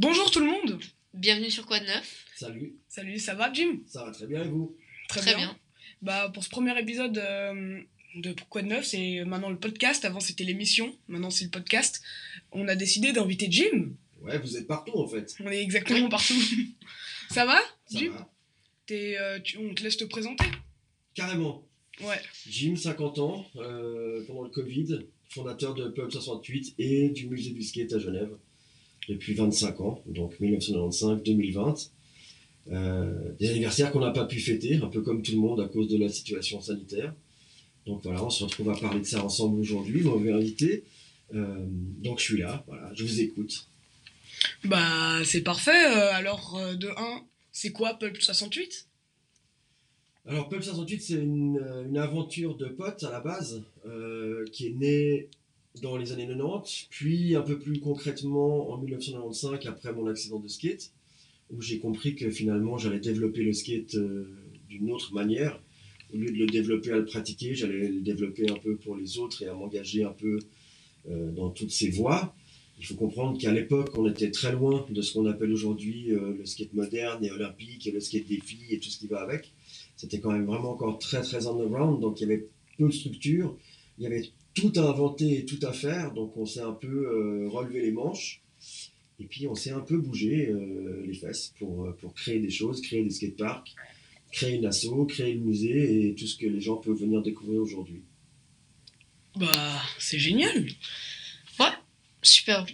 Bonjour tout le monde. Bienvenue sur Quoi de Neuf. Salut, Salut, ça va Jim? ça va très bien et vous? Très bien. Pour ce premier épisode de Quoi de neuf, c'est maintenant le podcast. Avant c'était l'émission, maintenant c'est le podcast. On a décidé d'inviter Jim. Ouais, vous êtes partout en fait. On est exactement partout. Ça va Ça Jim? va. On te laisse te présenter. Carrément. Ouais. Jim, 50 ans, pendant le Covid, fondateur de Pub 68 et du musée du skate à Genève depuis 25 ans, donc 1995-2020. Des anniversaires qu'on n'a pas pu fêter, un peu comme tout le monde à cause de la situation sanitaire. Donc voilà, on se retrouve à parler de ça ensemble aujourd'hui, vous m'avez invité. Donc je suis là, voilà, je vous écoute. Bah c'est parfait. De 1, c'est quoi Pulp 68? Alors Pub 68, c'est une aventure de potes à la base, qui est née dans les années 90, puis un peu plus concrètement en 1995 après mon accident de skate, où j'ai compris que finalement j'allais développer le skate d'une autre manière. Au lieu de le développer à le pratiquer, j'allais le développer un peu pour les autres et à m'engager un peu dans toutes ces voies. Il faut comprendre qu'à l'époque, on était très loin de ce qu'on appelle aujourd'hui le skate moderne et olympique et le skate des filles et tout ce qui va avec. C'était quand même vraiment encore très très underground, donc il y avait peu de structure, il y avait tout à inventer et tout à faire, donc on s'est un peu relevé les manches. Et puis on s'est un peu bougé les fesses pour créer des choses, créer des skateparks, créer une asso, créer le musée et tout ce que les gens peuvent venir découvrir aujourd'hui. Bah c'est génial. Ouais, super.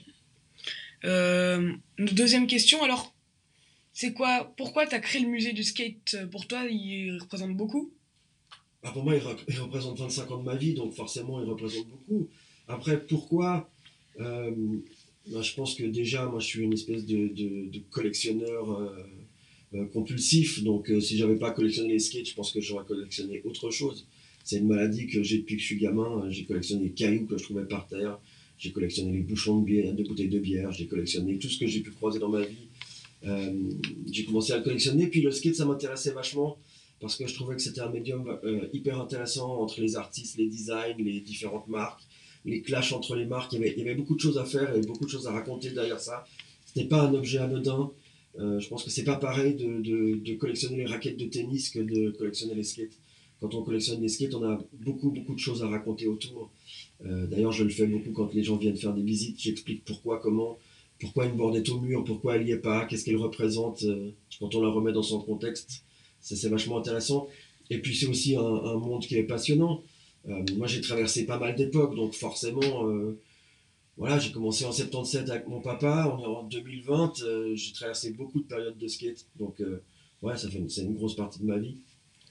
Une deuxième question alors. C'est quoi? Pourquoi t'as créé le musée du skate? Pour toi, il représente beaucoup? Bah, pour moi, il représente 25 ans de ma vie, donc forcément, il représente beaucoup. Après, pourquoi euh, bah, je pense que déjà, moi, je suis une espèce de collectionneur compulsif, donc si j'avais pas collectionné les skates, je pense que j'aurais collectionné autre chose. C'est une maladie que j'ai depuis que je suis gamin. J'ai collectionné les cailloux que je trouvais par terre, j'ai collectionné les bouchons de bière, de bouteilles de bière, j'ai collectionné tout ce que j'ai pu croiser dans ma vie. Euh, j'ai commencé à le collectionner, puis le skate ça m'intéressait vachement parce que je trouvais que c'était un médium hyper intéressant entre les artistes, les designs, les différentes marques, les clashs entre les marques. Il y avait beaucoup de choses à faire et beaucoup de choses à raconter derrière ça. C'était pas un objet anodin. Je pense que c'est pas pareil de collectionner les raquettes de tennis que de collectionner les skates. Quand on collectionne les skates, on a beaucoup de choses à raconter autour. D'ailleurs, je le fais beaucoup quand les gens viennent faire des visites. J'explique pourquoi, comment, pourquoi une board est au mur, pourquoi elle n'y est pas, qu'est-ce qu'elle représente quand on la remet dans son contexte. C'est vachement intéressant. Et puis c'est aussi un monde qui est passionnant. Moi j'ai traversé pas mal d'époques, donc forcément, voilà, j'ai commencé en 77 avec mon papa, on est en 2020, j'ai traversé beaucoup de périodes de skate. Donc ouais, c'est une grosse partie de ma vie.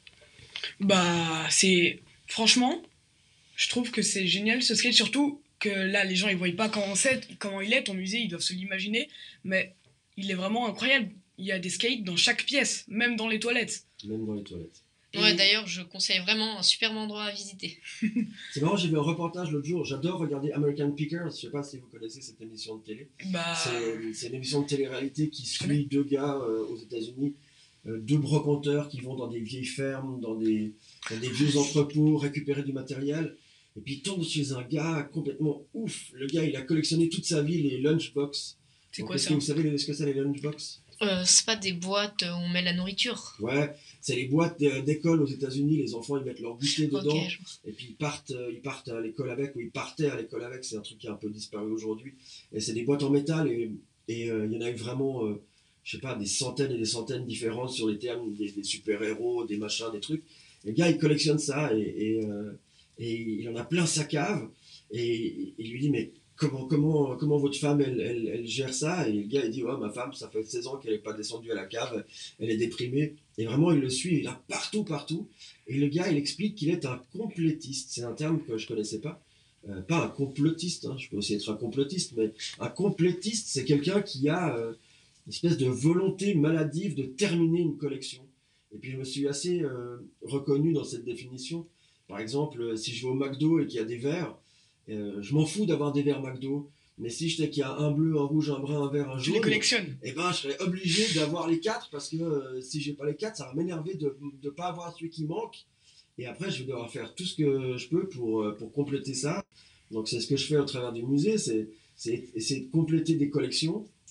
Bah, c'est. Franchement, je trouve que c'est génial ce skate, surtout que là, les gens ils voient pas comment il est, ton musée, ils doivent se l'imaginer, mais il est vraiment incroyable. Il y a des skates dans chaque pièce, même dans les toilettes. Même dans les toilettes. Ouais, Et- d'ailleurs, je conseille vraiment un superbe endroit à visiter. C'est marrant, j'ai vu un reportage l'autre jour, j'adore regarder American Pickers, je sais pas si vous connaissez cette émission de télé. Bah, C'est une émission de télé-réalité qui connais. suit deux gars aux États-Unis, deux brocanteurs qui vont dans des vieilles fermes, dans des vieux entrepôts, récupérer du matériel. Et puis ils tombent chez un gars complètement ouf. Le gars, il a collectionné toute sa vie les lunchbox. c'est Donc, quoi est-ce ça? que vous savez ce que c'est les lunchbox? C'est pas des boîtes où on met la nourriture. Ouais, c'est les boîtes d'école aux États-Unis. Les enfants, ils mettent leur goûter dedans. Ok, Et puis ils partent à l'école avec, ou ils partaient à l'école avec. C'est un truc qui a un peu disparu aujourd'hui. Et c'est des boîtes en métal. Et il y en a eu vraiment, je sais pas, des centaines et des centaines différentes sur les termes des super-héros, des machins, des trucs. Et le gars, il collectionne ça et il en a plein sa cave. Et il lui dit, mais comment votre femme, elle gère ça? Et le gars, il dit, ouais, ma femme, ça fait 16 ans qu'elle n'est pas descendue à la cave. Elle est déprimée. Et vraiment, il le suit. Il a partout. Et le gars, il explique qu'il est un complétiste. C'est un terme que je connaissais pas. Pas un complotiste, hein. Je peux aussi être un complotiste, mais un complétiste, c'est quelqu'un qui a une espèce de volonté maladive de terminer une collection. Et puis je me suis assez reconnu dans cette définition. Par exemple, si je vais au McDo et qu'il y a des verres, je m'en fous d'avoir des verres McDo, mais si je sais qu'il y a un bleu, un rouge, un brun, un vert, un Tu les jaune, collectionnes. eh ben, je serais obligé d'avoir les quatre parce que si j'ai pas les quatre, ça va m'énerver de ne pas avoir celui qui manque. Et après, je vais devoir faire tout ce que je peux pour compléter ça. Donc, c'est ce que je fais au travers du musée, c'est essayer de compléter des collections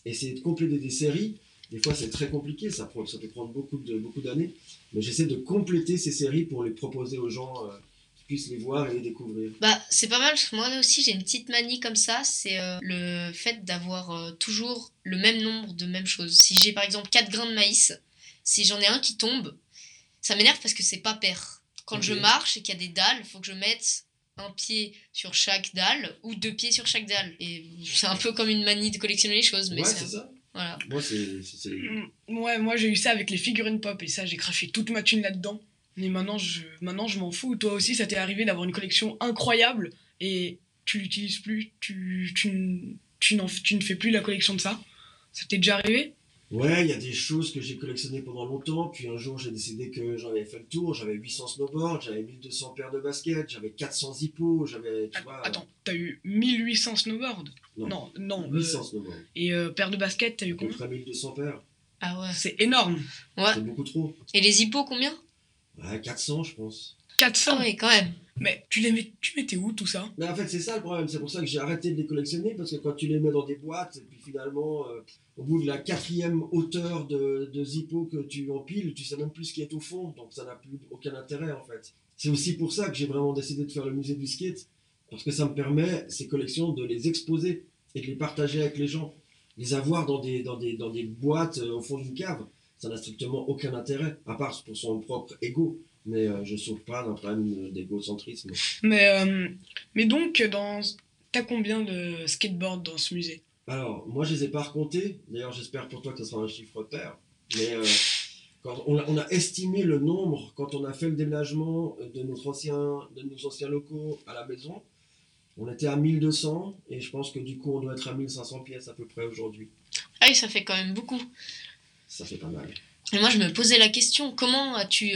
essayer de compléter des séries. Des fois, c'est très compliqué, ça peut prendre beaucoup d'années. Mais j'essaie de compléter ces séries pour les proposer aux gens qui puissent les voir et les découvrir. Bah, c'est pas mal, parce que moi aussi j'ai une petite manie comme ça, c'est le fait d'avoir toujours le même nombre de mêmes choses. Si j'ai par exemple 4 grains de maïs, si j'en ai un qui tombe, ça m'énerve parce que c'est pas pair. Quand Ok. je marche et qu'il y a des dalles, il faut que je mette un pied sur chaque dalle ou 2 pieds sur chaque dalle. Et c'est un peu comme une manie de collectionner les choses, mais Ouais, c'est ça. Voilà. Moi, c'est... Ouais, moi j'ai eu ça avec les figurines pop et ça j'ai craché toute ma thune là-dedans. Mais maintenant je m'en fous. Toi aussi ça t'est arrivé d'avoir une collection incroyable et tu l'utilises plus, tu ne fais plus la collection de ça. Ça t'est déjà arrivé? Ouais, il y a des choses que j'ai collectionnées pendant longtemps, puis un jour j'ai décidé que j'en avais fait le tour, j'avais 800 snowboards, j'avais 1200 paires de baskets, j'avais 400 zippos, j'avais, tu vois... Attends, t'as eu 1800 snowboards? Non, Non. 800 snowboards, Et paire de baskets, t'as eu à peu combien? près 1200 paires, Ah ouais. C'est énorme. Ouais. c'est beaucoup trop. Et les hippos, combien? Ouais, 400 je pense. 400. Ah oui, quand même. Mais tu mettais où tout ça? Mais en fait, c'est ça le problème. C'est pour ça que j'ai arrêté de les collectionner, parce que quand tu les mets dans des boîtes, et puis finalement, au bout de la 4e hauteur de Zippo que tu empiles, tu sais même plus ce qui est au fond, donc ça n'a plus aucun intérêt en fait. C'est aussi pour ça que j'ai vraiment décidé de faire le musée du skate, parce que ça me permet, ces collections, de les exposer et de les partager avec les gens. Les avoir dans des boîtes au fond d'une cave, ça n'a strictement aucun intérêt, à part pour son propre ego. Mais je ne souffre pas d'un problème d'égocentrisme. Mais donc, t'as combien de skateboards dans ce musée? Alors, moi, je les ai pas recomptés. D'ailleurs, j'espère pour toi que ce sera un chiffre pair. Mais quand on a estimé le nombre quand on a fait le déménagement de nos anciens locaux à la maison. On était à 1200 et je pense que du coup, on doit être à 1500 pièces à peu près aujourd'hui. Ah oui, ça fait quand même beaucoup. Ça fait pas mal. Et moi, je me posais la question, comment as-tu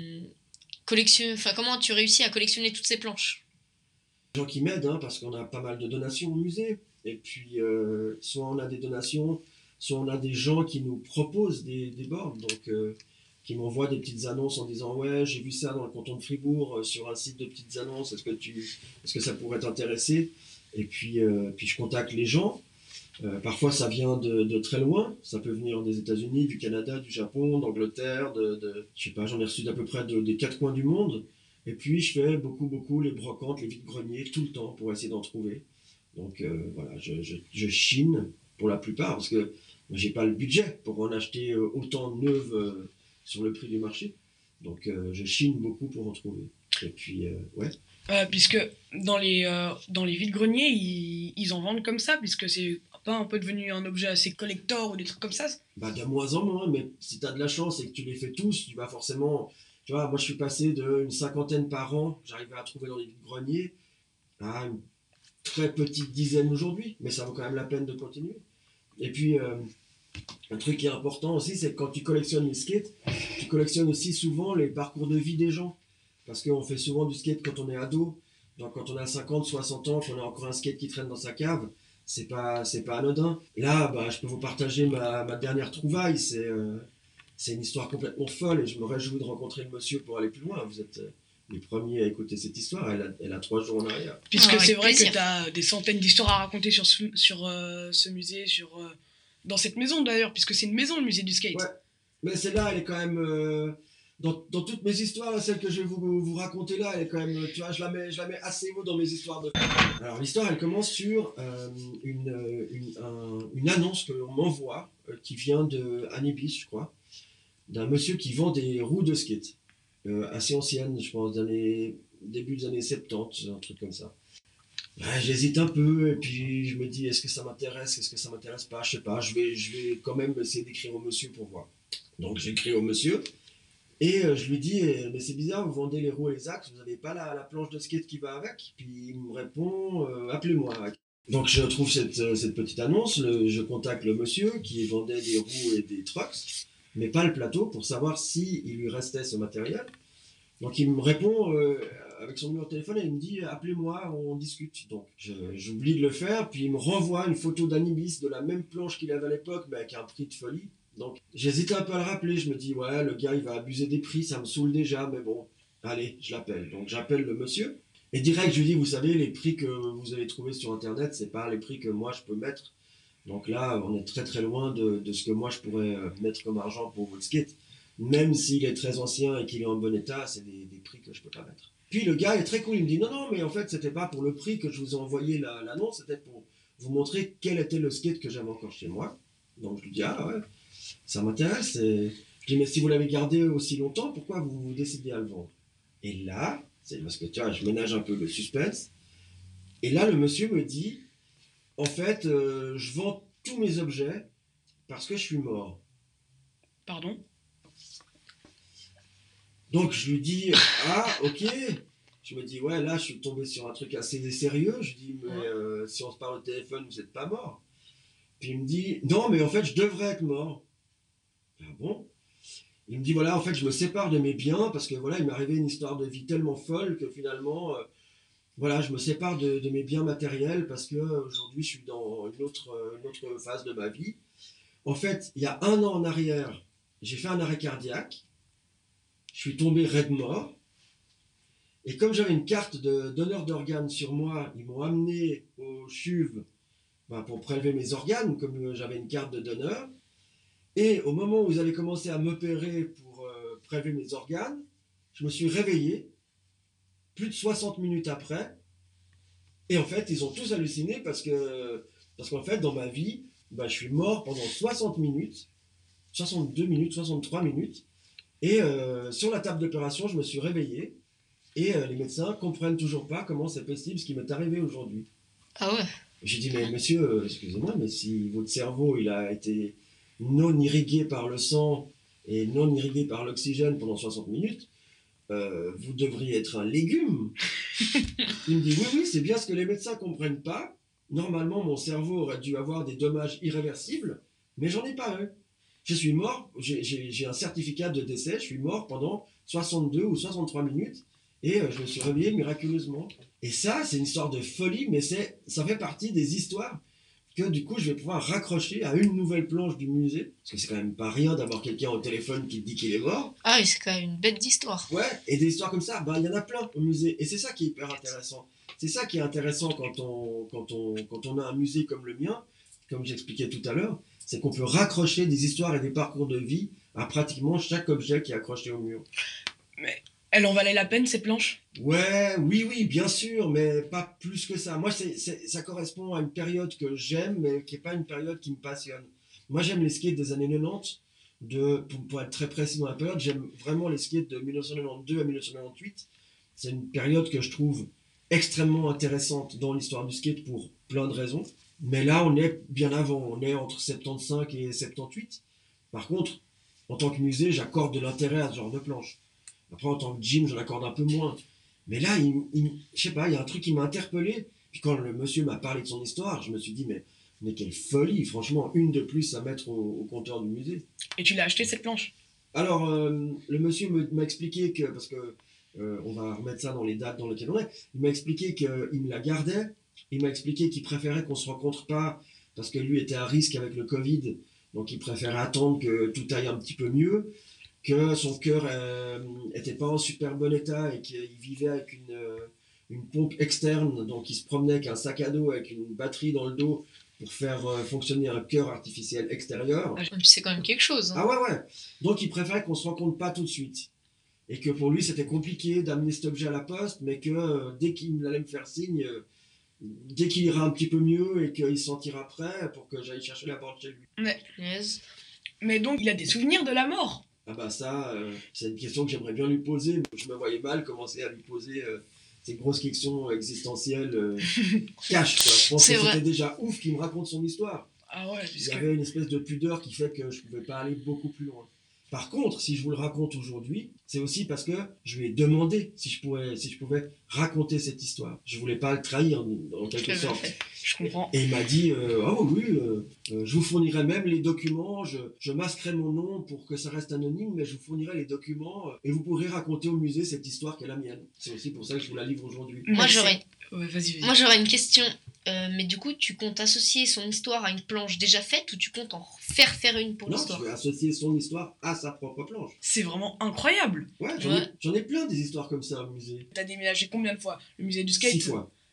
comment as-tu réussi à collectionner toutes ces planches? Des gens qui m'aident, hein, parce qu'on a pas mal de donations au musée. Et puis, soit on a des donations, soit on a des gens qui nous proposent des boards. Donc, qui m'envoient des petites annonces en disant ouais, j'ai vu ça dans le canton de Fribourg sur un site de petites annonces, est-ce que ça pourrait t'intéresser? Et puis je contacte les gens. Parfois ça vient de très loin, ça peut venir des États-Unis, du Canada, du Japon, d'Angleterre, je sais pas, j'en ai reçu d'à peu près des 4 coins du monde. Et puis je fais beaucoup les brocantes, les vides-greniers tout le temps pour essayer d'en trouver. Donc voilà, je chine pour la plupart parce que j'ai pas le budget pour en acheter autant de neuves sur le prix du marché. Donc je chine beaucoup pour en trouver. Et puis ouais. Puisque dans les vides-greniers, ils en vendent comme ça, puisque c'est pas un peu devenu un objet assez collector ou des trucs comme ça. Bah de moins en moins, mais si tu as de la chance et que tu les fais tous, tu vas forcément... Tu vois, moi je suis passé d'une cinquantaine par an, j'arrivais à trouver dans les vides-greniers, à une très petite dizaine aujourd'hui, mais ça vaut quand même la peine de continuer. Et puis, un truc qui est important aussi, c'est que quand tu collectionnes les skates, tu collectionnes aussi souvent les parcours de vie des gens. Parce qu'on fait souvent du skate quand on est ado. Donc quand on a 50, 60 ans, qu'on a encore un skate qui traîne dans sa cave, c'est pas anodin. Là, bah, je peux vous partager ma dernière trouvaille. C'est une histoire complètement folle et je me réjouis de rencontrer le monsieur pour aller plus loin. Vous êtes les premiers à écouter cette histoire. Elle a 3 jours en arrière. Puisque Avec c'est vrai plaisir. que t'as des centaines d'histoires à raconter sur ce musée, dans cette maison d'ailleurs, puisque c'est une maison, le musée du skate. Ouais. Mais celle-là, elle est quand même... dans toutes mes histoires, là, celle que je vais vous raconter là, elle est quand même... Tu vois, je la mets assez haut dans mes histoires de... Alors, l'histoire, elle commence sur une annonce que l'on m'envoie, qui vient de Anibis, je crois, d'un monsieur qui vend des roues de skate. Assez anciennes, je pense, début des années 70, un truc comme ça. Ouais, j'hésite un peu, et puis je me dis, est-ce que ça m'intéresse, est-ce que ça m'intéresse pas, je sais pas, je vais quand même essayer d'écrire au monsieur pour voir. Donc j'écris au monsieur, et je lui dis, mais c'est bizarre, vous vendez les roues et les axes, vous n'avez pas la planche de skate qui va avec? Puis il me répond, appelez-moi. Donc je trouve cette petite annonce, je contacte le monsieur qui vendait des roues et des trucks, mais pas le plateau, pour savoir si il lui restait ce matériel. Donc il me répond avec son numéro de téléphone et il me dit appelez-moi, on discute. Donc j'oublie de le faire, puis il me renvoie une photo d'Anibis de la même planche qu'il avait à l'époque, mais avec un prix de folie. Donc j'hésite un peu à le rappeler, je me dis ouais, le gars il va abuser des prix, ça me saoule déjà, mais bon, allez, je l'appelle. Donc j'appelle le monsieur et direct je lui dis vous savez, les prix que vous avez trouvés sur internet, c'est pas les prix que moi je peux mettre Donc là, on est très très loin de ce que moi je pourrais mettre comme argent pour votre skate. Même s'il est très ancien et qu'il est en bon état, c'est des prix que je peux pas mettre. Puis le gars est très cool, il me dit non, non, mais en fait, c'était pas pour le prix que je vous ai envoyé l'annonce, c'était pour vous montrer quel était le skate que j'avais encore chez moi. Donc je lui dis, ah ouais, ça m'intéresse. Et je dis, mais si vous l'avez gardé aussi longtemps, pourquoi vous décidez à le vendre? Et là, c'est parce que tu vois, je ménage un peu le suspense. Et là, le monsieur me dit, en fait, je vends tous mes objets parce que je suis mort. Pardon? Donc je lui dis, ah ok. Je me dis, ouais, là je suis tombé sur un truc assez sérieux. Je dis, mais si on se parle au téléphone, vous n'êtes pas mort. Puis il me dit, non, mais en fait je devrais être mort. Ah bon? Il me dit, voilà, en fait je me sépare de mes biens parce que voilà, il m'est arrivé une histoire de vie tellement folle que finalement, voilà, je me sépare de mes biens matériels parce que aujourd'hui je suis dans une autre phase de ma vie. En fait, il y a 1 an en arrière, j'ai fait un arrêt cardiaque. Je suis tombé raide mort. Et comme j'avais une carte de donneur d'organes sur moi, ils m'ont amené au CHUV pour prélever mes organes, comme j'avais une carte de donneur. Et au moment où ils allaient commencer à m'opérer pour prélever mes organes, je me suis réveillé, plus de 60 minutes après. Et en fait, ils ont tous halluciné parce qu'en fait, dans ma vie, je suis mort pendant 60 minutes, 62 minutes, 63 minutes. Et sur la table d'opération, je me suis réveillé. Et les médecins comprennent toujours pas comment c'est possible ce qui m'est arrivé aujourd'hui. Ah ouais. J'ai dit, mais monsieur, excusez-moi, mais si votre cerveau il a été non irrigué par le sang et non irrigué par l'oxygène pendant 60 minutes, vous devriez être un légume. Il me dit, oui, oui, c'est bien ce que les médecins comprennent pas. Normalement, mon cerveau aurait dû avoir des dommages irréversibles, mais j'en ai pas eu. Je suis mort, j'ai un certificat de décès, je suis mort pendant 62 ou 63 minutes. Et je me suis réveillé miraculeusement. Et ça, c'est une histoire de folie, mais ça fait partie des histoires que du coup, je vais pouvoir raccrocher à une nouvelle planche du musée. Parce que c'est quand même pas rien d'avoir quelqu'un au téléphone qui te dit qu'il est mort. Ah oui, c'est quand même une bête d'histoire. Ouais, et des histoires comme ça, il y en a plein au musée. Et c'est ça qui est hyper intéressant. C'est ça qui est intéressant quand on a un musée comme le mien, comme j'expliquais tout à l'heure, c'est qu'on peut raccrocher des histoires et des parcours de vie à pratiquement chaque objet qui est accroché au mur. Mais elle en valait la peine, ces planches? Ouais, oui, oui, bien sûr, mais pas plus que ça. Moi, ça correspond à une période que j'aime, mais qui n'est pas une période qui me passionne. Moi, j'aime les skates des années 90, pour être très précis dans la période, j'aime vraiment les skates de 1992 à 1998. C'est une période que je trouve extrêmement intéressante dans l'histoire du skate pour plein de raisons. Mais là, on est bien avant, on est entre 75 et 78. Par contre, en tant que musée, j'accorde de l'intérêt à ce genre de planche. Après, en tant que gym, j'en accorde un peu moins. Mais là, je sais pas, il y a un truc qui m'a interpellé. Puis quand le monsieur m'a parlé de son histoire, je me suis dit, mais quelle folie, franchement, une de plus à mettre au compteur du musée. Et tu l'as acheté, cette planche? Alors, le monsieur m'a expliqué que, parce que on va remettre ça dans les dates dans lesquelles on est, il m'a expliqué qu'il me la gardait. Il m'a expliqué qu'il préférait qu'on se rencontre pas, parce que lui était à risque avec le Covid. Donc, il préférait attendre que tout aille un petit peu mieux, que son cœur était pas en super bon état et qu'il vivait avec une pompe externe, donc il se promenait avec un sac à dos avec une batterie dans le dos pour faire fonctionner un cœur artificiel extérieur. C'est quand même quelque chose. Hein. Ah ouais, ouais. Donc il préférait qu'on se rencontre pas tout de suite. Et que pour lui c'était compliqué d'amener cet objet à la poste, mais que dès qu'il allait me faire signe, dès qu'il ira un petit peu mieux et qu'il se sentira prêt pour que j'aille chercher la porte chez lui. Mais donc il a des souvenirs de la mort? Ah bah ça, c'est une question que j'aimerais bien lui poser. Je me voyais mal commencer à lui poser ces grosses questions existentielles cash, quoi. Je pense que c'était déjà ouf qu'il me raconte son histoire. Ah ouais, il y avait une espèce de pudeur qui fait que je pouvais pas aller beaucoup plus loin. Par contre, si je vous le raconte aujourd'hui, c'est aussi parce que je lui ai demandé si je pouvais raconter cette histoire. Je voulais pas le trahir en quelque sorte. Je comprends. Et il m'a dit, ah oui, je vous fournirai même les documents, je masquerai mon nom pour que ça reste anonyme, mais je vous fournirai les documents et vous pourrez raconter au musée cette histoire qui est la mienne. C'est aussi pour ça que je vous la livre aujourd'hui. Moi, j'aurais une question. Mais du coup, tu comptes associer son histoire à une planche déjà faite ou tu comptes en faire une pour l'histoire? Non, je vais associer son histoire à sa propre planche. C'est vraiment incroyable. Ouais, j'en ai plein des histoires comme ça au musée. T'as déménagé combien de fois? Le musée du skate? 6 fois.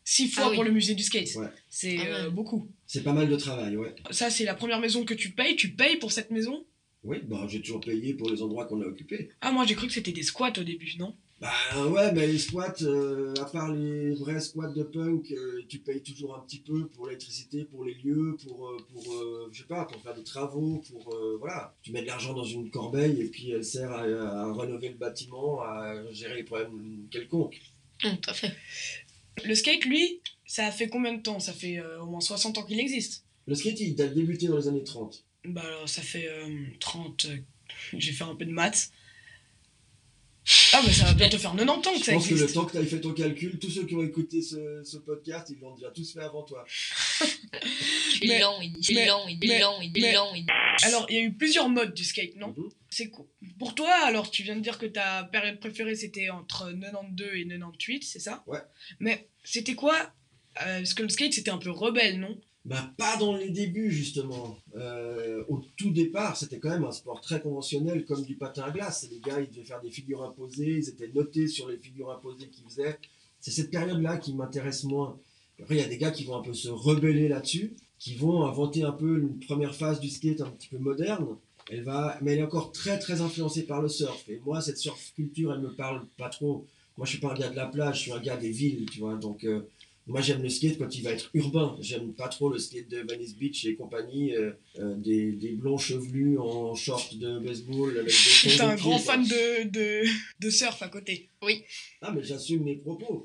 6 fois Ah oui. pour le musée du skate. Ouais. C'est Ah ouais. beaucoup. C'est pas mal de travail, ouais. Ça, c'est la première maison que tu payes pour cette maison? Oui, bah j'ai toujours payé pour les endroits qu'on a occupés. Ah, moi j'ai cru que c'était des squats au début, non? Bah ouais, mais les squats, à part les vrais squats de punk, tu payes toujours un petit peu pour l'électricité, pour les lieux, je sais pas, pour faire des travaux, voilà. Tu mets de l'argent dans une corbeille et puis elle sert à rénover le bâtiment, à gérer les problèmes quelconques. Tout à fait. Le skate, lui, ça a fait combien de temps? Ça fait au moins 60 ans qu'il existe. Le skate, il a débuté dans les années 30. Bah alors, ça fait 30... j'ai fait un peu de maths. Ah bah ça va bientôt faire 90 ans que Je ça pense que existe. le temps que tu aies fait ton calcul, tous ceux qui ont écouté ce podcast, ils l'ont déjà tous fait avant toi. Il Mais- est lent, il est mais- lent, il est mais- lent, il est mais- lent. Alors, il y a eu plusieurs modes du skate, non? Mhm. C'est quoi? Pour toi, alors, tu viens de dire que ta période préférée, c'était entre 92 et 98, c'est ça? Ouais. Mais c'était quoi? Parce que le skate, c'était un peu rebelle, non? Bah, pas dans les débuts, justement. Au tout départ, c'était quand même un sport très conventionnel, comme du patin à glace. Les gars, ils devaient faire des figures imposées, ils étaient notés sur les figures imposées qu'ils faisaient. C'est cette période-là qui m'intéresse moins. Après, il y a des gars qui vont un peu se rebeller là-dessus, qui vont inventer un peu une première phase du skate un petit peu moderne. Mais elle est encore très, très influencée par le surf. Et moi, cette surf culture, elle me parle pas trop. Moi, je suis pas un gars de la plage, je suis un gars des villes, tu vois. Donc, moi, j'aime le skate quand il va être urbain. J'aime pas trop le skate de Venice Beach et compagnie, des blonds chevelus en short de baseball avec des T'es tons un de grand pied, quoi. fan de surf à côté. Ah, mais j'assume mes propos.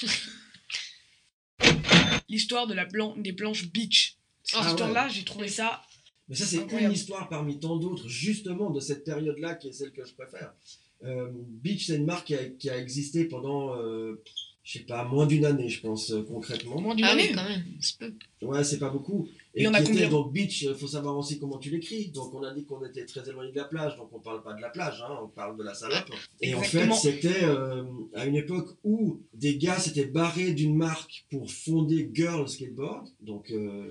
L'histoire de des planches beach. Cette Ah histoire-là, j'ai trouvé ça... Mais ça, c'est Incroyable. une histoire parmi tant d'autres, justement, de cette période-là, qui est celle que je préfère. Beach, c'est une marque qui a existé pendant, je sais pas, moins d'une année, je pense, concrètement. Moins d'une Ah année. oui, quand même, c'est peu. Ouais, c'est pas beaucoup. Il y Et en a qui était, combien? donc Beach, faut savoir aussi comment tu l'écris. Donc on a dit qu'on était très éloigné de la plage, donc on parle pas de la plage, hein, on parle de la salope. Et en fait, Exactement. c'était à une époque où des gars s'étaient barrés d'une marque pour fonder Girl Skateboard. Donc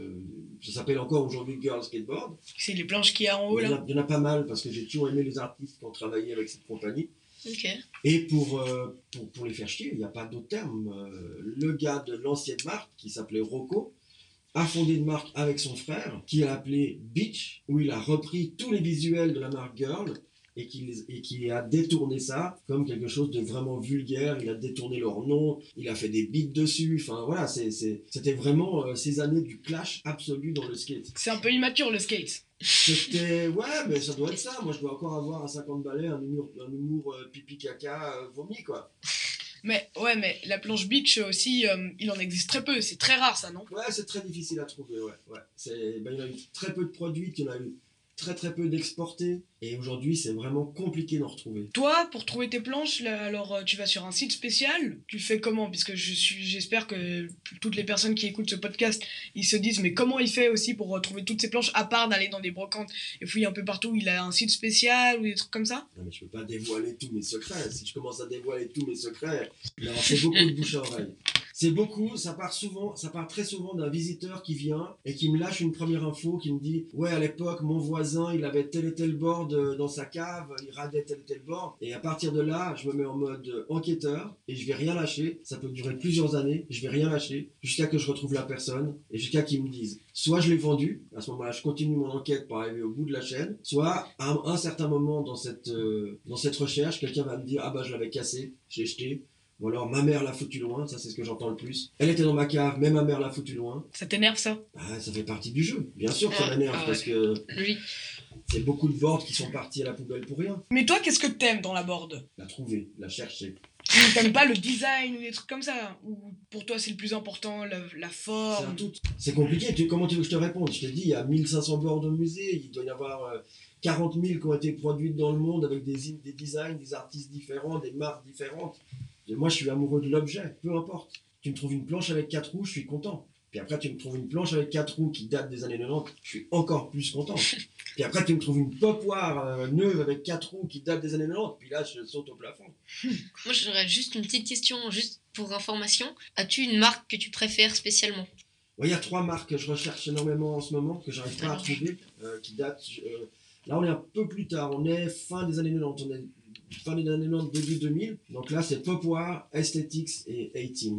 ça s'appelle encore aujourd'hui Girl Skateboard. C'est les planches qu'il y a en haut, Il y en là. a- il y en a pas mal parce que j'ai toujours aimé les artistes qui ont travaillé avec cette compagnie. Ok. Et pour les faire chier, il n'y a pas d'autre terme. Le gars de l'ancienne marque, qui s'appelait Rocco, a fondé une marque avec son frère, qui a appelé Beach, où il a repris tous les visuels de la marque Girl, et qui a détourné ça comme quelque chose de vraiment vulgaire. Il a détourné leur nom, il a fait des beats dessus. Enfin voilà, c'était vraiment ces années du clash absolu dans le skate. C'est un peu immature, le skate. C'était, ouais, mais ça doit être ça. Moi, je dois encore avoir à 50 balais un humour pipi caca vomi, quoi. Mais ouais, mais la planche beach aussi, il en existe très peu. C'est très rare, ça, non? Ouais, c'est très difficile à trouver, ouais. Il y en a eu très peu de produits, il y en a eu très très peu d'exportés. Et aujourd'hui, c'est vraiment compliqué d'en retrouver. Toi, pour trouver tes planches, là, alors tu vas sur un site spécial. Tu fais comment? Puisque j'espère que toutes les personnes qui écoutent ce podcast, ils se disent mais comment il fait aussi pour retrouver toutes ces planches à part d'aller dans des brocantes et fouiller un peu partout? Il a un site spécial ou des trucs comme ça? Non, mais je peux pas dévoiler tous mes secrets. Si je commence à dévoiler tous mes secrets, alors c'est beaucoup de bouche à oreille. C'est beaucoup, ça part très souvent d'un visiteur qui vient et qui me lâche une première info, qui me dit « Ouais, à l'époque, mon voisin, il avait tel et tel board dans sa cave, il radait tel et tel board. » Et à partir de là, je me mets en mode enquêteur et je vais rien lâcher. Ça peut durer plusieurs années, je vais rien lâcher jusqu'à que je retrouve la personne et jusqu'à qu'ils me disent soit je l'ai vendu, à ce moment-là, je continue mon enquête pour arriver au bout de la chaîne, soit à un certain moment dans cette recherche, quelqu'un va me dire « Ah bah je l'avais cassé, je l'ai jeté. » Ou alors ma mère l'a foutu loin, ça c'est ce que j'entends le plus. Elle était dans ma cave, mais ma mère l'a foutu loin. Ça t'énerve, ça? Ah, ça fait partie du jeu. Bien sûr que ça Ouais. m'énerve Ah parce que Logique. c'est beaucoup de boards qui sont partis à la poubelle pour rien. Mais toi, qu'est-ce que t'aimes dans la board? La trouver, la chercher. T'aimes pas le design ou des trucs comme ça? Ou pour toi, c'est le plus important, la C'est un forme? tout. C'est compliqué. Comment tu veux que je te réponde? Je t'ai dit, il y a 1500 boards au musée. Il doit y avoir 40 000 qui ont été produites dans le monde avec des designs, des artistes différents, des marques différentes. Et moi, je suis amoureux de l'objet, peu importe. Tu me trouves une planche avec 4 roues, je suis content. Puis après, tu me trouves une planche avec 4 roues qui date des années 90, je suis encore plus content. Puis après, tu me trouves une popoire neuve avec 4 roues qui date des années 90, puis là, je saute au plafond. Moi, j'aurais juste une petite question, juste pour information. As-tu une marque que tu préfères spécialement? Ouais, il y a 3 marques que je recherche énormément en ce moment, que j'arrive pas à trouver, qui datent. Là, on est un peu plus tard, on est fin des années 90, on est fin des années 90, début 2000. Donc là, c'est Popoire, Aesthetics et A-Team.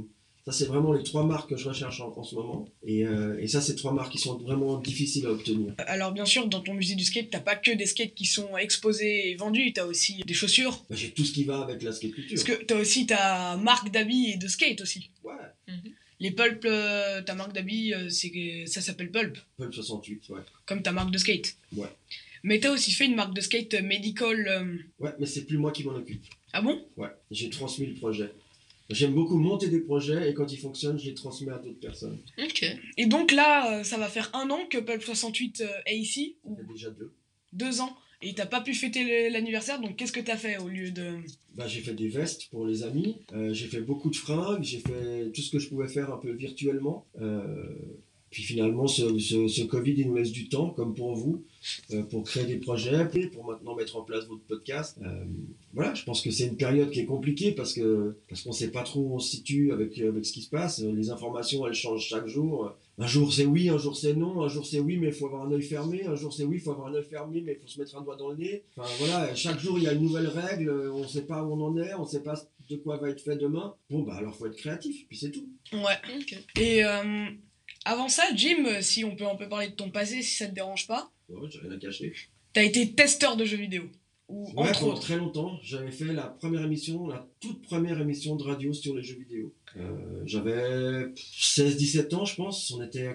Ça, c'est vraiment les 3 marques que je recherche en ce moment. Et ça, c'est 3 marques qui sont vraiment difficiles à obtenir. Alors bien sûr, dans ton musée du skate, t'as pas que des skates qui sont exposés et vendus, t'as aussi des chaussures. J'ai tout ce qui va avec la skate culture. Parce que t'as aussi ta marque d'habits et de skate aussi. Ouais, Les Pulp, ta marque d'habits, ça s'appelle Pulp, Pulp 68, ouais. comme ta marque de skate. Ouais. Mais t'as aussi fait une marque de skate medical. Ouais, mais c'est plus moi qui m'en occupe. Ah bon? Ouais, j'ai transmis le projet. J'aime beaucoup monter des projets et quand ils fonctionnent, je les transmets à d'autres personnes. Ok. Et donc là, ça va faire 1 an que Pulp 68 est ici, Ça ou fait déjà 2. 2 ans, et t'as pas pu fêter l'anniversaire, donc qu'est-ce que t'as fait au lieu de... J'ai fait des vestes pour les amis, j'ai fait beaucoup de fringues, j'ai fait tout ce que je pouvais faire un peu virtuellement. Puis finalement, ce Covid, il nous laisse du temps, comme pour vous, pour créer des projets, pour maintenant mettre en place votre podcast. Voilà, je pense que c'est une période qui est compliquée parce qu'on ne sait pas trop où on se situe avec ce qui se passe. Les informations, elles changent chaque jour. Un jour c'est oui, un jour c'est non, un jour c'est oui mais il faut avoir un œil fermé, un jour c'est oui, il faut avoir un œil fermé mais il faut se mettre un doigt dans le nez. Enfin voilà, chaque jour il y a une nouvelle règle, on ne sait pas où on en est, on ne sait pas de quoi va être fait demain. Bon alors faut être créatif, puis c'est tout. Ouais. Ok. Et avant ça, Jim, si on peut un peu parler de ton passé, si ça te dérange pas, Ouais, j'ai rien à cacher. t'as été testeur de jeux vidéo. Ou Ouais, entre pendant autres. très longtemps, j'avais fait la toute première émission de radio sur les jeux vidéo. J'avais 16-17 ans, je pense. On était à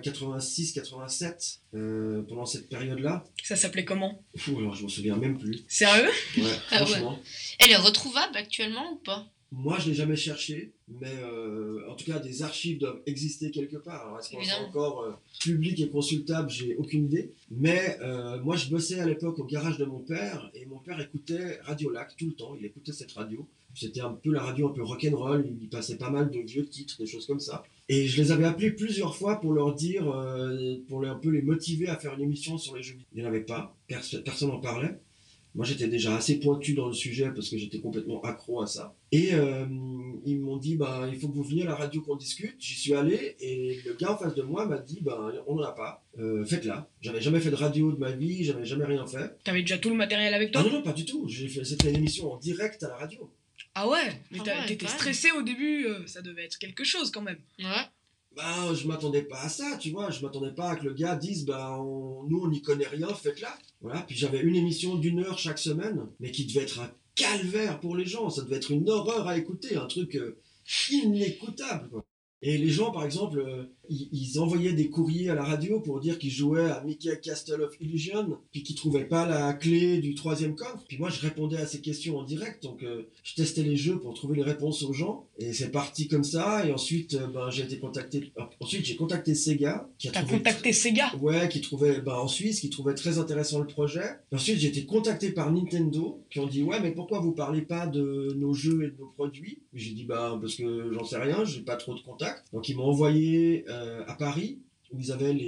86-87 pendant cette période-là. Ça s'appelait comment? Alors je m'en souviens même plus. Sérieux? Ouais, Ah ouais. franchement. Elle est retrouvable actuellement ou pas? Moi, je l'ai jamais cherché, mais en tout cas, des archives doivent exister quelque part. Alors, est-ce qu'on est Évidemment. encore public et consultable? J'ai aucune idée. Mais moi, je bossais à l'époque au garage de mon père, et mon père écoutait Radio Lac tout le temps. Il écoutait cette radio. C'était un peu la radio un peu rock'n'roll. Il passait pas mal de vieux titres, des choses comme ça. Et je les avais appelés plusieurs fois pour leur dire, pour un peu les motiver à faire une émission sur les jeux vidéo. Il n'y en avait pas. Personne n'en parlait. Moi, j'étais déjà assez pointu dans le sujet parce que j'étais complètement accro à ça. Et ils m'ont dit, il faut que vous veniez à la radio qu'on discute. J'y suis allé et le gars en face de moi m'a dit, on n'en a pas, faites-la. J'avais jamais fait de radio de ma vie, j'avais jamais rien fait. T'avais déjà tout le matériel avec Ah toi? non, pas du tout. C'était une émission en direct à la radio. Ah ouais? Mais Ah ouais, t'étais quand même. stressé au début, ça devait être quelque chose quand même. Ouais. Je m'attendais pas à ça, tu vois. Je m'attendais pas à que le gars dise, nous, on n'y connaît rien, faites-la. Voilà. Puis j'avais une émission d'1 heure chaque semaine, mais qui devait être un calvaire pour les gens. Ça devait être une horreur à écouter, un truc inécoutable, quoi. Et les gens, par exemple, ils envoyaient des courriers à la radio pour dire qu'ils jouaient à Mickey Castle of Illusion, puis qu'ils trouvaient pas la clé du 3e coffre. Puis moi, je répondais à ces questions en direct, donc je testais les jeux pour trouver les réponses aux gens. Et c'est parti comme ça. Et ensuite, j'ai été contacté. Ensuite, j'ai contacté Sega, qui a T'as trouvé contacté Sega? Ouais, qui trouvait en Suisse, qui trouvait très intéressant le projet. Et ensuite, j'ai été contacté par Nintendo, qui ont dit ouais, mais pourquoi vous parlez pas de nos jeux et de nos produits? Et j'ai dit parce que j'en sais rien, j'ai pas trop de contacts. Donc ils m'ont envoyé à Paris, où ils avaient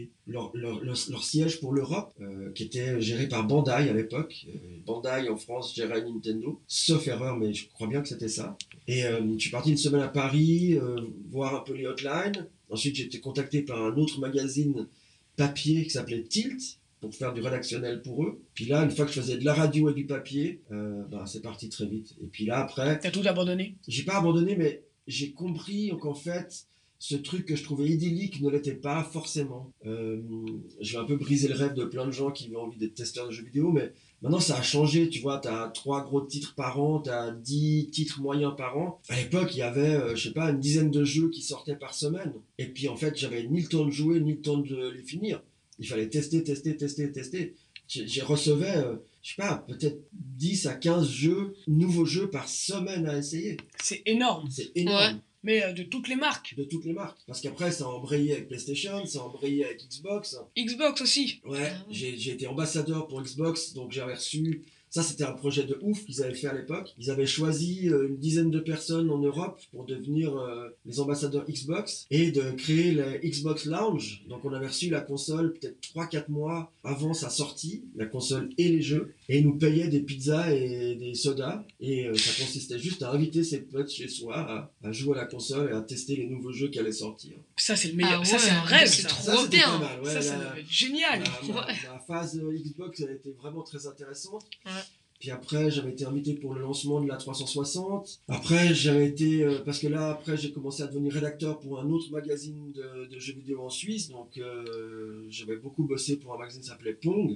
leur siège pour l'Europe, qui était géré par Bandai à l'époque. Bandai en France gérait Nintendo, sauf erreur, mais je crois bien que c'était ça. Et je suis parti une semaine à Paris, voir un peu les hotlines. Ensuite, j'ai été contacté par un autre magazine papier qui s'appelait Tilt, pour faire du rédactionnel pour eux. Puis là, une fois que je faisais de la radio et du papier, c'est parti très vite. Et puis là, après... T'as tout abandonné? J'ai pas abandonné, mais j'ai compris qu'en fait, ce truc que je trouvais idyllique ne l'était pas forcément. Je vais un peu briser le rêve de plein de gens qui ont envie d'être testeurs de jeux vidéo, mais maintenant ça a changé, tu vois, t'as 3 gros titres par an, t'as 10 titres moyens par an. À l'époque, il y avait, une dizaine de jeux qui sortaient par semaine. Et puis en fait, j'avais ni le temps de jouer, ni le temps de les finir. Il fallait tester. J'ai recevais, peut-être 10 à 15 nouveaux jeux par semaine à essayer. C'est énorme. C'est énorme. Ouais. Mais de toutes les marques. De toutes les marques. Parce qu'après, ça a embrayé avec PlayStation, ça a embrayé avec Xbox. Xbox aussi. Ouais, Ah ouais. j'ai été ambassadeur pour Xbox, donc j'avais reçu... Ça, c'était un projet de ouf qu'ils avaient fait à l'époque. Ils avaient choisi une dizaine de personnes en Europe pour devenir les ambassadeurs Xbox et de créer la Xbox Lounge. Donc, on avait reçu la console peut-être 3-4 mois avant sa sortie, la console et les jeux. Et ils nous payaient des pizzas et des sodas. Et ça consistait juste à inviter ses potes chez soi à jouer à la console et à tester les nouveaux jeux qui allaient sortir. Ça, c'est le meilleur. Ah ça, ouais, c'est un rêve. c'est ça. trop Ça, c'était bien. pas mal, ouais, Ça la- devait être génial. Ma phase Xbox, elle a été vraiment très intéressante. Ouais. Puis après, j'avais été invité pour le lancement de la 360. Après, j'avais été... parce que là, après, j'ai commencé à devenir rédacteur pour un autre magazine de jeux vidéo en Suisse. Donc, j'avais beaucoup bossé pour un magazine qui s'appelait Pong.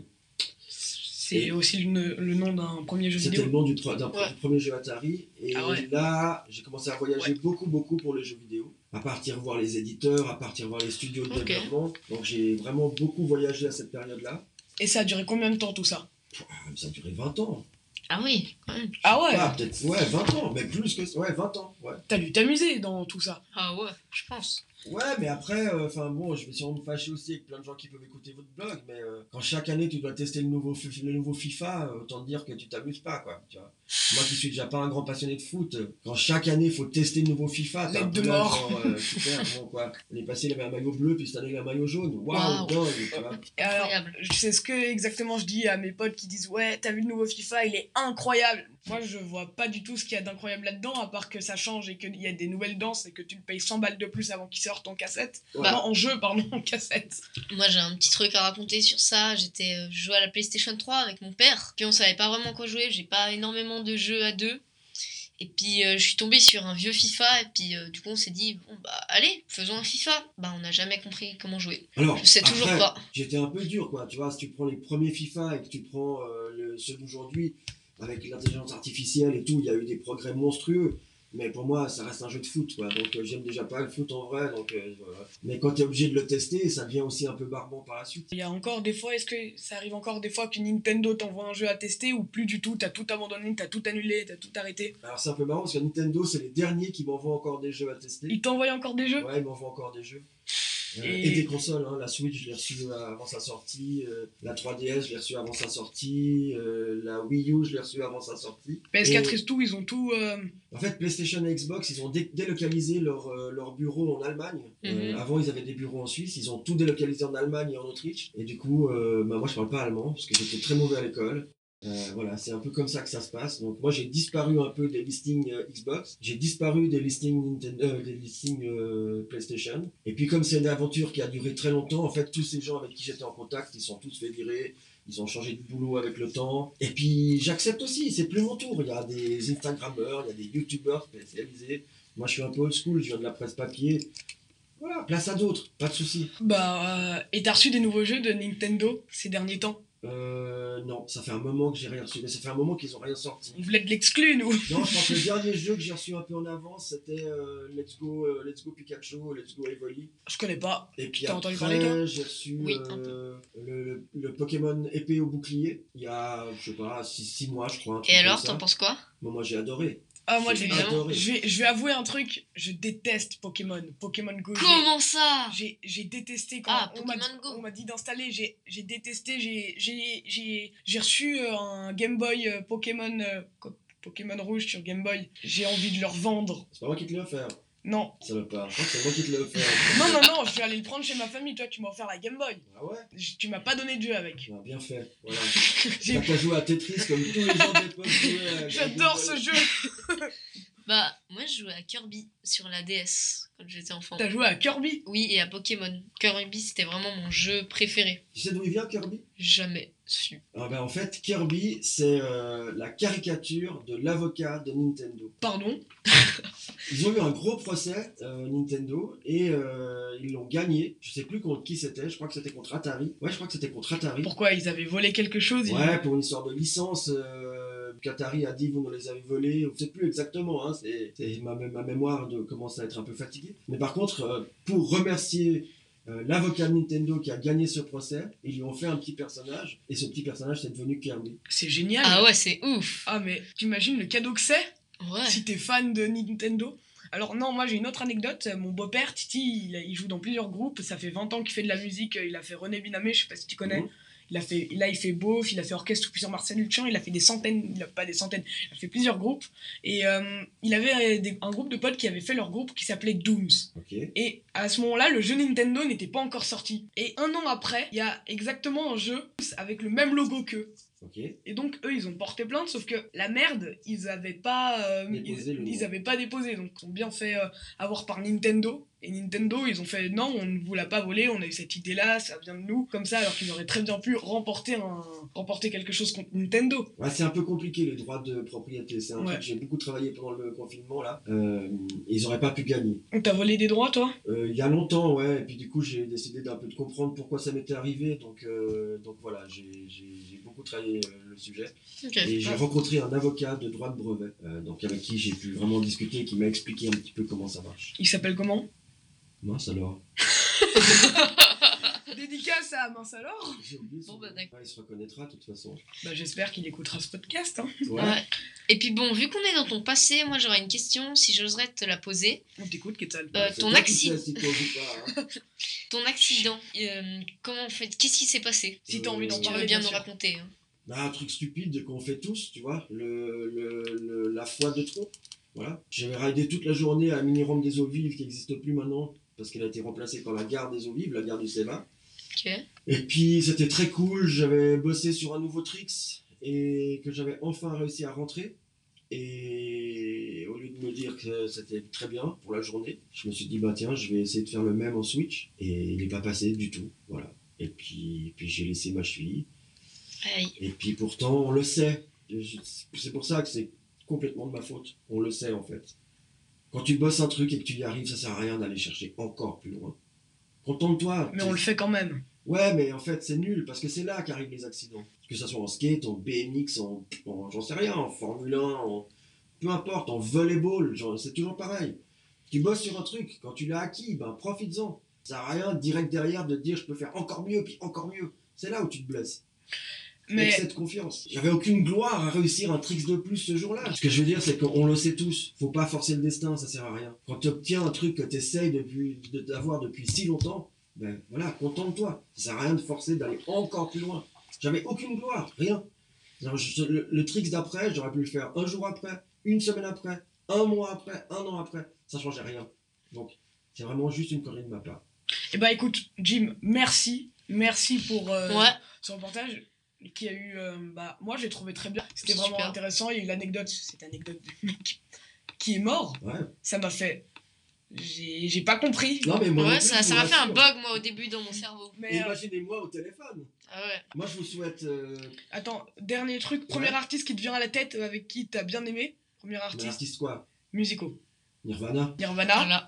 C'est aussi le nom d'un premier jeu vidéo. C'était le nom du premier jeu Atari. Et ouais. là, j'ai commencé à voyager beaucoup pour les jeux vidéo. À partir voir les éditeurs, à partir voir les studios de développement. Donc j'ai vraiment beaucoup voyagé à cette période-là. Et ça a duré combien de temps tout ça? Ça a duré 20 ans. Ah oui, quand même. Ah ouais. Peut-être, 20 ans, mais plus que... Ouais, 20 ans, ouais. T'as dû t'amuser dans tout ça. Ah ouais, je pense. Ouais, mais après, je vais sûrement me fâcher aussi avec plein de gens qui peuvent écouter votre blog, mais quand chaque année tu dois tester le nouveau FIFA, autant te dire que tu t'amuses pas, quoi. Tu vois. Moi qui suis déjà pas un grand passionné de foot, quand chaque année il faut tester le nouveau FIFA, t'as un peu là, genre, super, bon quoi. L'année passée il avait un maillot bleu, puis cette année il a un maillot jaune. Waouh, dingue, tu vois. Et alors, c'est ce que exactement je dis à mes potes qui disent ouais, t'as vu le nouveau FIFA, il est incroyable. Moi je vois pas du tout ce qu'il y a d'incroyable là-dedans, à part que ça change et qu'il y a des nouvelles danses et que tu le payes 100 balles de plus avant qu'il sorte en cassette. Ouais. Non, en jeu, pardon, en cassette. Moi j'ai un petit truc à raconter sur ça. Je jouais à la PlayStation 3 avec mon père, puis on savait pas vraiment quoi jouer, j'ai pas énormément de jeux à deux. Et puis je suis tombée sur un vieux FIFA et puis du coup on s'est dit bon bah allez faisons un FIFA. Bah on n'a jamais compris comment jouer. Alors, je sais toujours pas. J'étais un peu dur quoi, tu vois, si tu prends les premiers FIFA et que tu prends ceux d'aujourd'hui avec l'intelligence artificielle et tout, il y a eu des progrès monstrueux. Mais pour moi, ça reste un jeu de foot, quoi. Donc j'aime déjà pas le foot en vrai. Donc, voilà. Mais quand tu es obligé de le tester, ça devient aussi un peu barbant par la suite. Il y a encore des fois, est-ce que ça arrive encore des fois que Nintendo t'envoie un jeu à tester ou plus du tout, t'as tout abandonné, t'as tout annulé, t'as tout arrêté? Alors c'est un peu marrant parce que Nintendo, c'est les derniers qui m'envoient encore des jeux à tester. Ils t'envoient encore des jeux? Ouais, ils m'envoient encore des jeux. Et des consoles, hein. La Switch, je l'ai reçue avant sa sortie. La 3DS, je l'ai reçue avant sa sortie. La Wii U, je l'ai reçue avant sa sortie. PS4 et tout, ils ont tout... En fait, PlayStation et Xbox, ils ont délocalisé leur bureau en Allemagne. Avant, ils avaient des bureaux en Suisse. Ils ont tout délocalisé en Allemagne et en Autriche. Et du coup, moi, je parle pas allemand parce que j'étais très mauvais à l'école. Voilà, c'est un peu comme ça que ça se passe. Donc moi j'ai disparu un peu des listings Xbox, j'ai disparu des listings Nintendo, des listings PlayStation. Et puis comme c'est une aventure qui a duré très longtemps, en fait tous ces gens avec qui j'étais en contact, ils sont tous fait virer, ils ont changé de boulot avec le temps. Et puis j'accepte aussi, c'est plus mon tour. Il y a des Instagrammeurs, il y a des YouTubeurs spécialisés. Moi je suis un peu old school, je viens de la presse papier. Voilà, place à d'autres, pas de soucis. Et t'as reçu des nouveaux jeux de Nintendo ces derniers temps? Non, ça fait un moment que j'ai rien reçu, mais ça fait un moment qu'ils ont rien sorti. On voulait de l'exclu, nous. Non, je pense que le dernier jeu que j'ai reçu un peu en avance, c'était Let's Go Pikachu, Let's Go Evoli. Je connais pas. Et puis t'as entendu parler, toi? j'ai reçu le Pokémon épée au bouclier, il y a, je sais pas, 6 mois, je crois. Et alors, t'en penses quoi? Moi, j'ai adoré. Ah, moi, J'ai adoré. Je vais avouer un truc, je déteste Pokémon Go. Comment ça? J'ai détesté quand on m'a dit d'installer, j'ai détesté, j'ai reçu un Game Boy Pokémon rouge sur Game Boy. J'ai envie de le revendre. C'est pas moi qui te l'ai offert. Non. Ça va pas. Je crois que c'est moi qui te l'ai offert. Non, je suis allé le prendre chez ma famille. Toi, tu m'as offert la Game Boy. Ah ouais? Tu m'as pas donné de jeu avec. Ah, bien fait. Voilà. T'as qu'à jouer à Tetris comme tous les gens d'époque jouaient. J'adore ce jeu. Bah, moi je jouais à Kirby sur la DS quand j'étais enfant. T'as joué à Kirby? Oui, et à Pokémon. Kirby, c'était vraiment mon jeu préféré. Tu sais d'où il vient, Kirby? Jamais su. Ah ben, en fait, Kirby, c'est la caricature de l'avocat de Nintendo. Pardon? Ils ont eu un gros procès, Nintendo, et ils l'ont gagné. Je sais plus contre qui c'était, je crois que c'était contre Atari. Ouais, je crois que c'était contre Atari. Pourquoi? Ils avaient volé quelque chose? Ouais, pour une histoire de licence. Qu'Atari a dit vous nous les avez volés, je ne sais plus exactement, hein, c'est ma mémoire commence à être un peu fatiguée. Mais par contre, pour remercier l'avocat de Nintendo qui a gagné ce procès, ils lui ont fait un petit personnage, et ce petit personnage c'est devenu Kirby. C'est génial. Ah ouais, c'est ouf. Ah mais t'imagines le cadeau que c'est? Ouais. Si t'es fan de Nintendo. Alors non, moi j'ai une autre anecdote, mon beau-père Titi, il joue dans plusieurs groupes, ça fait 20 ans qu'il fait de la musique, il a fait René Binamé, je sais pas si tu connais. Il fait Beauf, il a fait Orchestre puis sur Marcel Luchan, il a fait des centaines, il a pas des centaines, il a fait plusieurs groupes. Et il avait un groupe de potes qui avait fait leur groupe qui s'appelait Dooms. Okay. Et à ce moment-là, le jeu Nintendo n'était pas encore sorti. Et un an après, il y a exactement un jeu avec le même logo qu'eux. Ok. Et donc eux ils ont porté plainte, sauf que la merde ils avaient pas ils avaient pas déposé, donc ils ont bien fait avoir par Nintendo. Et Nintendo ils ont fait non, on ne vous l'a pas volé, on a eu cette idée là, ça vient de nous, comme ça, alors qu'ils auraient très bien pu remporter quelque chose contre Nintendo. Ouais, c'est un peu compliqué les droits de propriété, c'est un Ouais. truc, j'ai beaucoup travaillé pendant le confinement là, ils auraient pas pu gagner. On t'a volé des droits toi? Il y a longtemps, ouais, et puis du coup j'ai décidé d'un peu de comprendre pourquoi ça m'était arrivé, donc voilà, j'ai beaucoup travaillé le sujet. Ok. Et j'ai rencontré un avocat de droit de brevet, donc avec qui j'ai pu vraiment discuter et qui m'a expliqué un petit peu comment ça marche. Il s'appelle comment? Mince alors. Dédicace à Mince alors. J'ai oublié son Bon, bah, nom. d'accord. Ah, il se reconnaîtra de toute façon. Bah j'espère qu'il écoutera ce podcast. Hein. Ouais. Ouais. Et puis bon, vu qu'on est dans ton passé, moi j'aurais une question, si j'oserais te la poser. On t'écoute, Quetzal. C'est ton toi qui accident. sais si t'oses ou pas, hein. Ton accident, comment en fait, qu'est-ce qui s'est passé? Si t'as envie d'en Tu parler, veux bien nous sûr. raconter, hein. Bah, un truc stupide qu'on fait tous, tu vois, la foi de trop. Voilà. J'avais raidé toute la journée à Mini-Rome des eaux vives qui n'existe plus maintenant parce qu'elle a été remplacée par la gare des eaux vives, la gare du Séva. Ok. Et puis c'était très cool, j'avais bossé sur un nouveau tricks et que j'avais enfin réussi à rentrer. Et au lieu de me dire que c'était très bien pour la journée, je me suis dit bah tiens, je vais essayer de faire le même en switch. Et il n'est pas passé du tout. Voilà. Et puis j'ai laissé ma cheville. Aïe. Et puis pourtant, on le sait. C'est pour ça que c'est complètement de ma faute. On le sait en fait. Quand tu bosses un truc et que tu y arrives, ça sert à rien d'aller chercher encore plus loin. Contente-toi. Mais on le fait quand même. Ouais, mais en fait, c'est nul parce que c'est là qu'arrivent les accidents. Que ça soit en skate, en BMX, j'en sais rien, en Formule 1, peu importe, en volleyball, c'est toujours pareil. Tu bosses sur un truc, quand tu l'as acquis, ben profites-en. Ça sert à rien direct derrière de te dire je peux faire encore mieux, puis encore mieux. C'est là où tu te blesses. Mais Avec cette confiance. J'avais aucune gloire à réussir un tricks de plus ce jour-là. Ce que je veux dire, c'est qu'on le sait tous. Faut pas forcer le destin, ça sert à rien. Quand tu obtiens un truc que tu essayes d'avoir depuis si longtemps, ben voilà, contente-toi. Ça sert à rien de forcer d'aller encore plus loin. J'avais aucune gloire, rien. Le tricks d'après, j'aurais pu le faire un jour après, une semaine après, un mois après, un an après. Ça changeait rien. Donc, c'est vraiment juste une connerie de ma part. eh bah écoute, Jim, merci. Merci pour Ouais. ce reportage qui a eu... bah, moi, j'ai trouvé très bien. C'était C'est vraiment super. intéressant. Il y a eu l'anecdote, cette anecdote du mec qui est mort. Ouais. Ça m'a fait... J'ai pas compris. Non, mais moi non Ouais, plus, ça je vous m'a fait un rassure. bug moi au début dans mon cerveau. Mais Imaginez-moi au téléphone. Ah ouais. Moi, je vous souhaite attends, dernier truc. Premier Ouais. artiste qui te vient à la tête avec qui t'as bien aimé. Premier un artiste artiste quoi? musicaux. Nirvana. Nirvana. Voilà.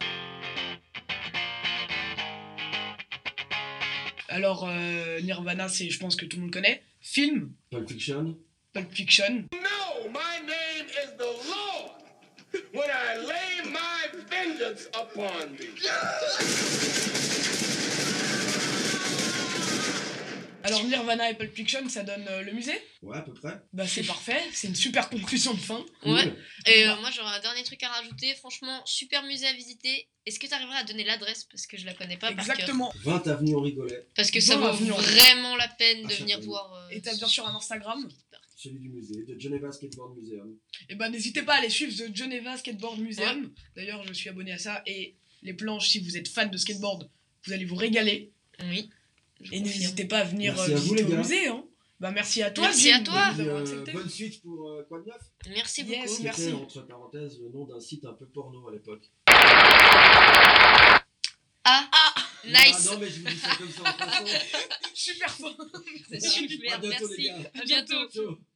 Alors, Nirvana, c'est, je pense que tout le monde connaît. Film, Pulp Fiction. Pulp Fiction. No, my name is the Lord. When I lay my vengeance upon thee. Alors, Nirvana et Pulp Fiction, ça donne le musée. Ouais, à peu près. Bah, c'est parfait. C'est une super conclusion de fin. Cool. Ouais. Et Bah. moi j'aurais un dernier truc à rajouter. Franchement, super musée à visiter. Est-ce que tu arriveras à donner l'adresse parce que je la connais pas par cœur. Exactement. 20 avenue Henri Gollet, Parce que ça Dans vaut l'avenue, en fait. vraiment la peine de Ah, venir ça voir. Et t'as bien sûr un Instagram. celui du musée, de Geneva Skateboard Museum. Et bah, n'hésitez pas à aller suivre The Geneva Skateboard Museum. D'ailleurs, je suis abonné à ça. Et les planches, si vous êtes fan de skateboard, vous allez vous régaler. Oui. je Et confirme. n'hésitez pas à venir Merci à vous, visiter les au gars. musée. Hein. Bah, merci à toi, Merci Jim, à toi. de nous avoir accepté. Bonne suite pour Quoi de neuf. Merci Yes, beaucoup. merci. C'était entre parenthèses le nom d'un site un peu porno à l'époque. Ah, nice. Ah, non mais je vous dis ça comme ça en passant. Super fort. C'est super. À bientôt Merci. les gars. À bientôt. Ciao.